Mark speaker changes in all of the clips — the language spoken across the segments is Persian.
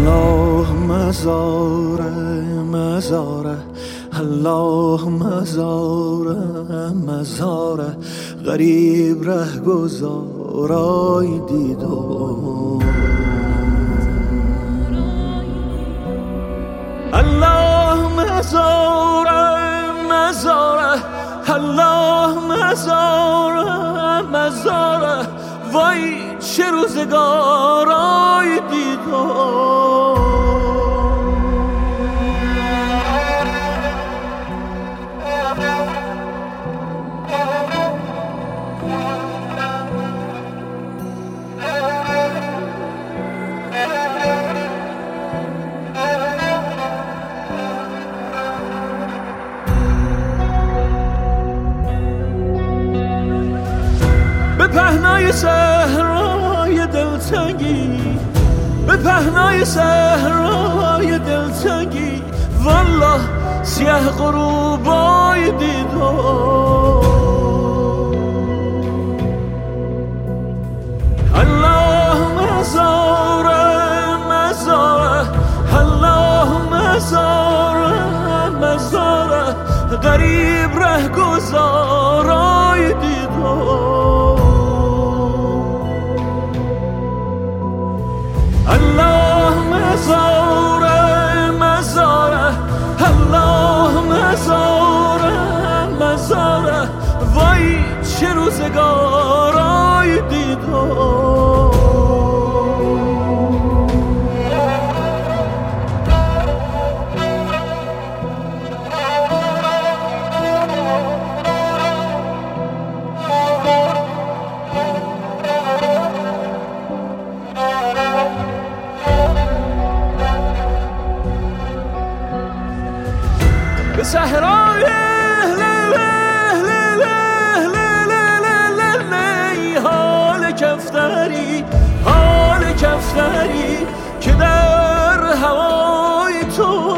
Speaker 1: الله مزاره مزاره، الله مزاره مزاره، غریب ره گذارای دیدم. الله مزاره مزاره، الله مزاره مزاره، وای چه روزگارای دیدم. به پهنای صحرای دلتنگی، به پهنای صحرای دلتنگی، والله سیاه غروبای دیدم. الله مزاره مزاره، الله مزاره مزاره، غریب ره گذارای دیدم. الله مزاره مزاره، الله مزاره مزاره، وای چه روزگارای دیدم. به صحرای حال کفتری، حال کفتری که در هوای تو،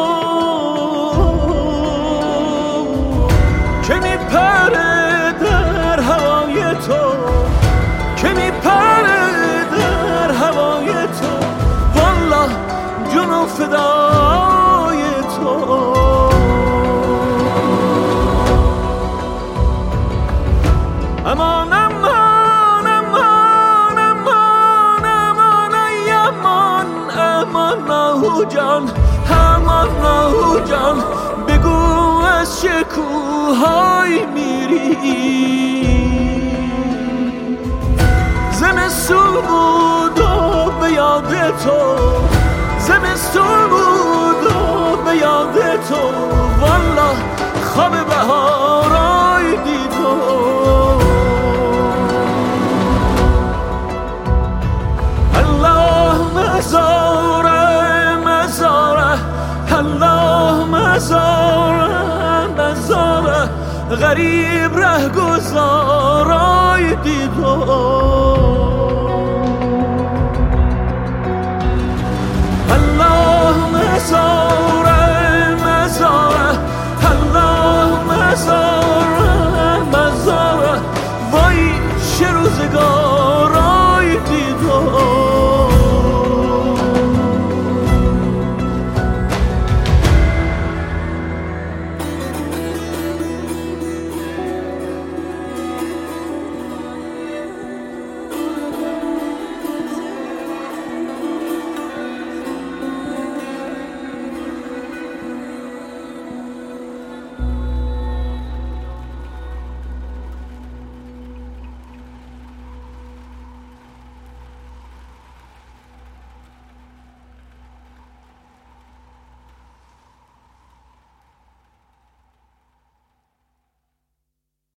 Speaker 1: که میپره در هوای تو، که میپره در هوای تو، والله جون فدای تو. امان امان امان امان امان ای امان امان نهو جان، امان نهو جان، بگو از چه کوه‌های میری. زمستون بود و به یاد تو، زمستون بود و به یاد تو، والله خواب بهارای دیدم. مزاره مزاره، الله مزاره مزاره، غریب ره گذارای دیدم.